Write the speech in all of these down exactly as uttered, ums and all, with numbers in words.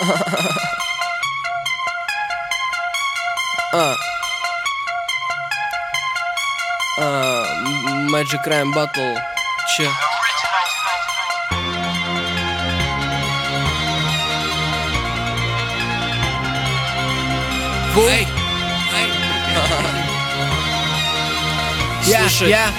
uh. Uh, Magic Rhyme Battle. Че? Эй, эй. Слушай, я,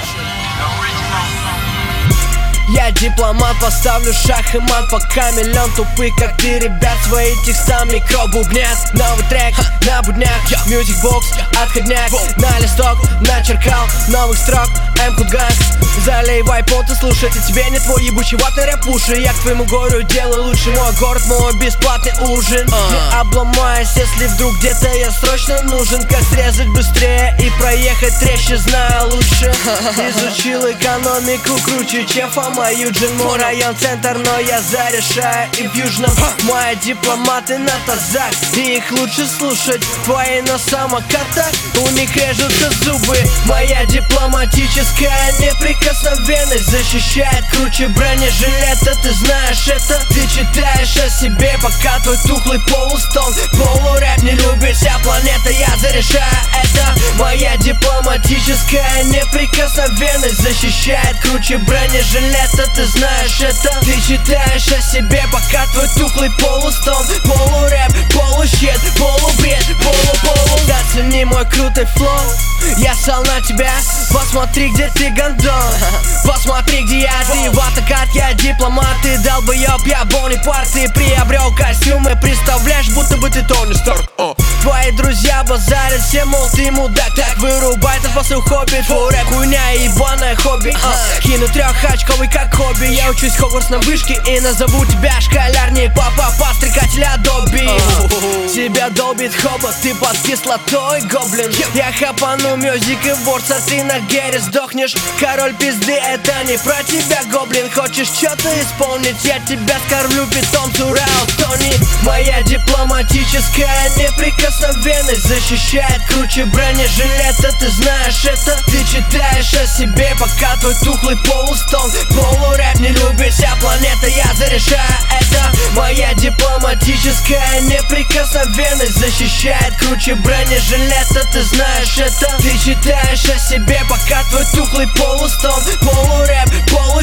я дипломат, поставлю шах и мат, пока миллион тупых, как ты, ребят, свои текста микробубнят. Новый трек на будняк, мьюзикбокс, отходняк, на листок начеркал новых строк, М-ку газ. Заливай пот и слушай, это тебе не твой ебучий ватный рэп уши. Я к твоему горю делаю лучше, мой город, мой бесплатный ужин. Не обломаюсь, если вдруг где-то я срочно нужен. Как срезать быстрее и проехать резче, знаю лучше. Изучил экономику круче, чем Фома Юджин. Мой район центр, но я зарешаю и в южном. Мои дипломаты на тазах, и их лучше слушать. Твои на самокатах, у них режутся зубы. Моя дипломатическая неприкосновенность защищает круче бронежилета. Ты знаешь это, ты читаешь о себе, пока твой тухлый полустон. Полурэп не любит вся планета, я зарешаю это. Моя дипломатическая неприкосновенность защищает круче бронежилета. Ты знаешь это, ты читаешь о себе, пока твой тухлый полустон. Полурэп, полущит, полубред, полу-полу. Оцени мой крутой флоу, я сал на тебя. Посмотри, где ты, гандон. Посмотри, где я, ты в атакат, я дипломат. Ты долбоёб, я Бонапарт. Ты приобрел костюмы, представляешь, будто бы ты Тони Старк. Твои друзья базарят все, мол, ты мудак. Так вырубай, это после хобби. Твой рэп хуйня и ебаное хобби. uh. Кину трехочковый как хобби. Я учусь в Хогвартс на вышке и назову тебя школяр, не папа, подстрекателя Добби. uh. Тебя долбит хобот, ты под кислотой, гоблин. Я хапану мюзик и ворца, ты на гере сдохнешь. Король пизды, это не про тебя, гоблин. Хочешь что-то исполнить, я тебя скормлю, питомцу Рао Тони. Моя дипломатическая неприкосновенность защищает круче бронежилета. Ты знаешь это, ты читаешь о себе, пока твой тухлый полустон. Полурэп не любит вся планета, я зарешаю это. Моя дипломатическая неприкосновенность защищает круче бронежилета. Ты знаешь это, ты читаешь о себе, пока твой тухлый полустон. Полурэп, полу